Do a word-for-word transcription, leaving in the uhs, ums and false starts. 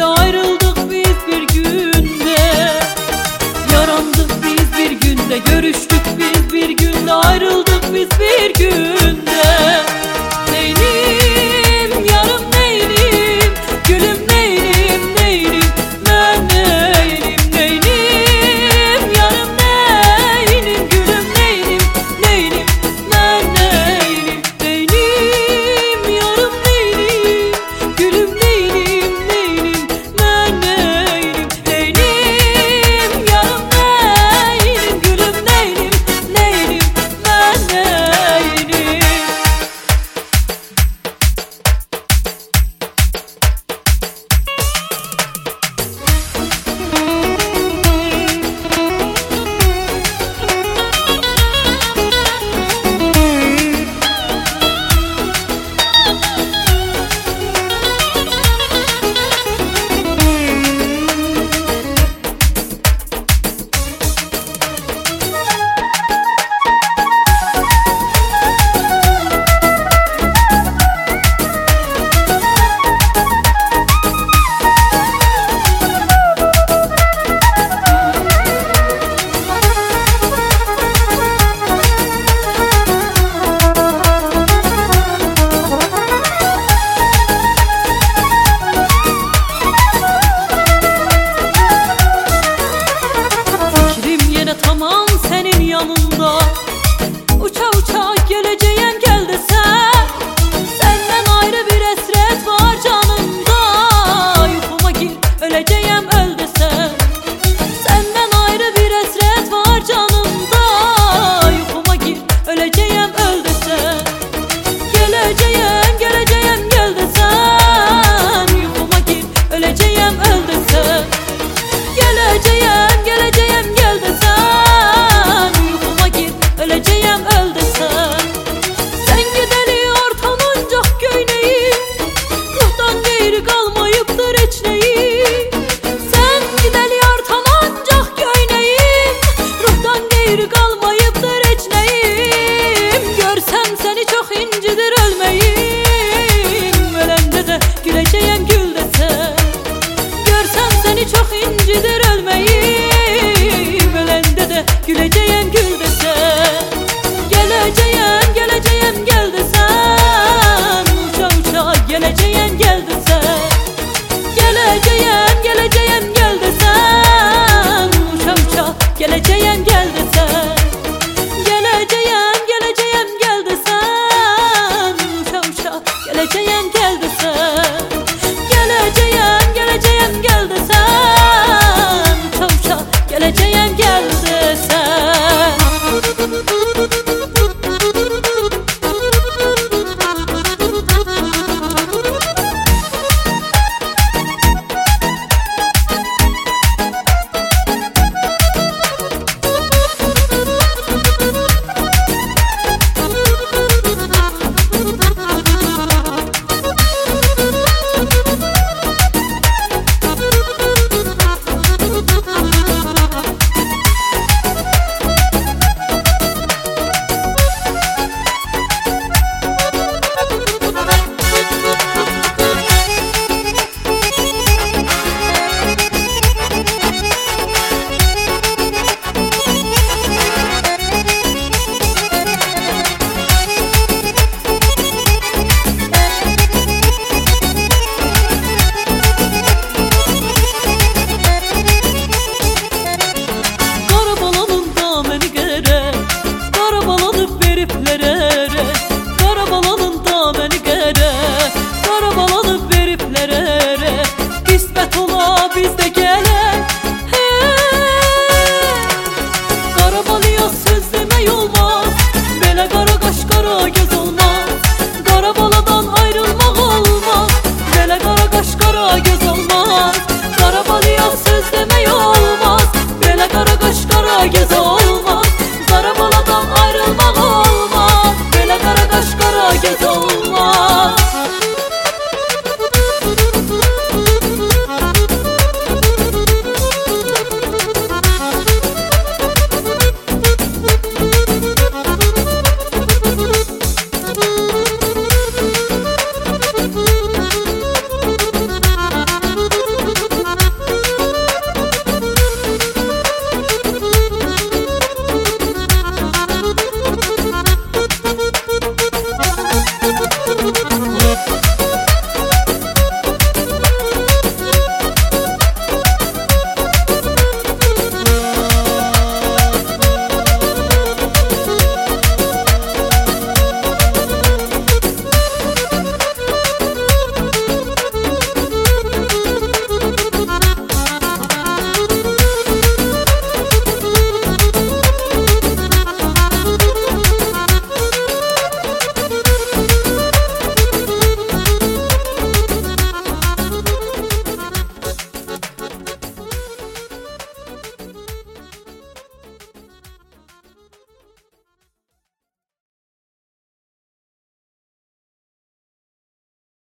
günde, ayrıldık biz bir günde. Yarandık biz bir günde, görüştük biz bir günde, ayrıldık biz bir günde. Neylim yarım neylim, gülüm neylim neylim, ben neylim neylim, yarım neylim, gülüm neylim neylim, ben neylim neylim, yarım neylim, gülüm neylim neylim, ben neylim neylim, yarım neylim, gülüm neylim neylim, ben neylim. Tamam senin yanında, uça uça geleceğim gel desem. Senden ayrı bir esret var canımda, yuhuma gir öleceğim öl desem. Senden ayrı bir esret var canımda, yuhuma gir öleceğim öl desem. Geleceğim geleceğim gel desem, yuhuma gir öleceğim öl desem. Geleceğim geleceğim gel desem, yuhuma gir öleceğim öl desem. Sen gideli ortalancak göyneyim, ruhtan geri kalmayıptır eçneyim. Sen gideli ortalancak göyneyim, ruhtan geri kalmayıptır eçneyim. Görsem seni çok incidir ölmeyim, ölende de güleceğim gül desem. Görsem seni çok incidir ölmeyim, ölende de güleceğim gül desem. Geleceğim geleceğim gel desem, uça uça geleceğim gel desem. Geleceğim geleceğim gel desem, uça uça geleceğim gel desem. Geleceğim geleceğim gel desem, uça uça geleceğim gel desem. Geleceğim geleceğim gel desem, uça uça geleceğim gel desem. Karabalanın da meni gerek, karabalanıp veriplerek.